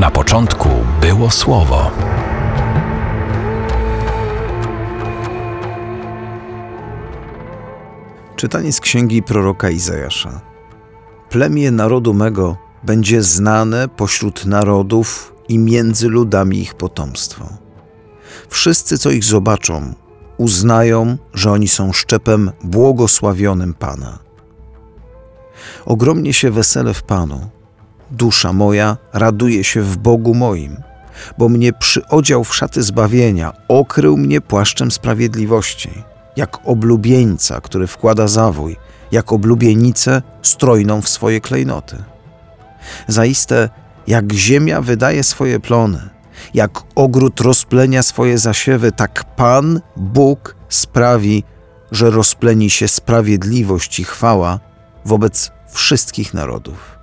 Na początku było Słowo. Czytanie z księgi proroka Izajasza. Plemię narodu mego będzie znane pośród narodów i między ludami ich potomstwo. Wszyscy, co ich zobaczą, uznają, że oni są szczepem błogosławionym Pana. Ogromnie się weselę w Panu. Dusza moja raduje się w Bogu moim, bo mnie przyodział w szaty zbawienia, okrył mnie płaszczem sprawiedliwości, jak oblubieńca, który wkłada zawój, jak oblubienicę strojną w swoje klejnoty. Zaiste, jak ziemia wydaje swoje plony, jak ogród rozplenia swoje zasiewy, tak Pan, Bóg sprawi, że rozpleni się sprawiedliwość i chwała wobec wszystkich narodów.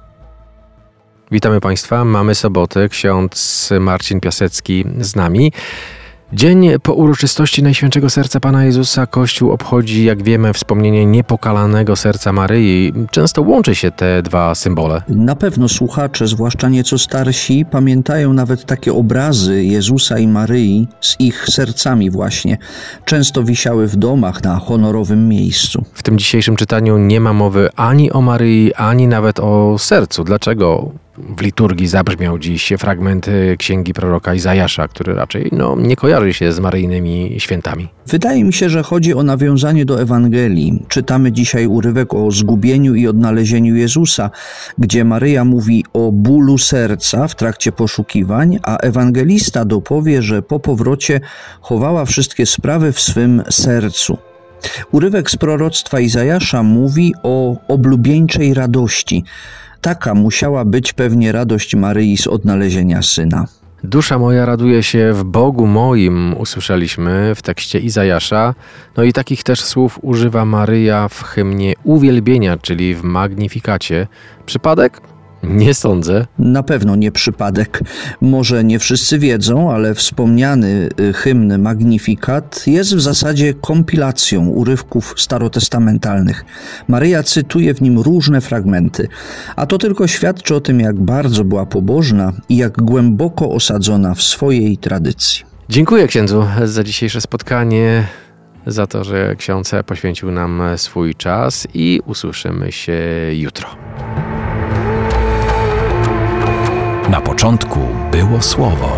Witamy Państwa, mamy sobotę, ksiądz Marcin Piasecki z nami. Dzień po uroczystości Najświętszego Serca Pana Jezusa Kościół obchodzi, jak wiemy, wspomnienie niepokalanego serca Maryi. Często łączy się te dwa symbole. Na pewno słuchacze, zwłaszcza nieco starsi, pamiętają nawet takie obrazy Jezusa i Maryi z ich sercami właśnie. Często wisiały w domach na honorowym miejscu. W tym dzisiejszym czytaniu nie ma mowy ani o Maryi, ani nawet o sercu. Dlaczego w liturgii zabrzmiał dziś fragment księgi proroka Izajasza, który raczej nie kojarzy się z maryjnymi świętami? Wydaje mi się, że chodzi o nawiązanie do Ewangelii. Czytamy dzisiaj urywek o zgubieniu i odnalezieniu Jezusa, gdzie Maryja mówi o bólu serca w trakcie poszukiwań, a ewangelista dopowie, że po powrocie chowała wszystkie sprawy w swym sercu. Urywek z proroctwa Izajasza mówi o oblubieńczej radości. Taka musiała być pewnie radość Maryi z odnalezienia syna. Dusza moja raduje się w Bogu moim, usłyszeliśmy w tekście Izajasza. I takich też słów używa Maryja w hymnie uwielbienia, czyli w Magnifikacie. Przypadek? Nie sądzę. Na pewno nie przypadek. Może nie wszyscy wiedzą, ale wspomniany hymn Magnifikat jest w zasadzie kompilacją urywków starotestamentalnych. Maryja cytuje w nim różne fragmenty, a to tylko świadczy o tym, jak bardzo była pobożna i jak głęboko osadzona w swojej tradycji. Dziękuję księdzu za dzisiejsze spotkanie, za to, że ksiądz poświęcił nam swój czas i usłyszymy się jutro. Na początku było Słowo.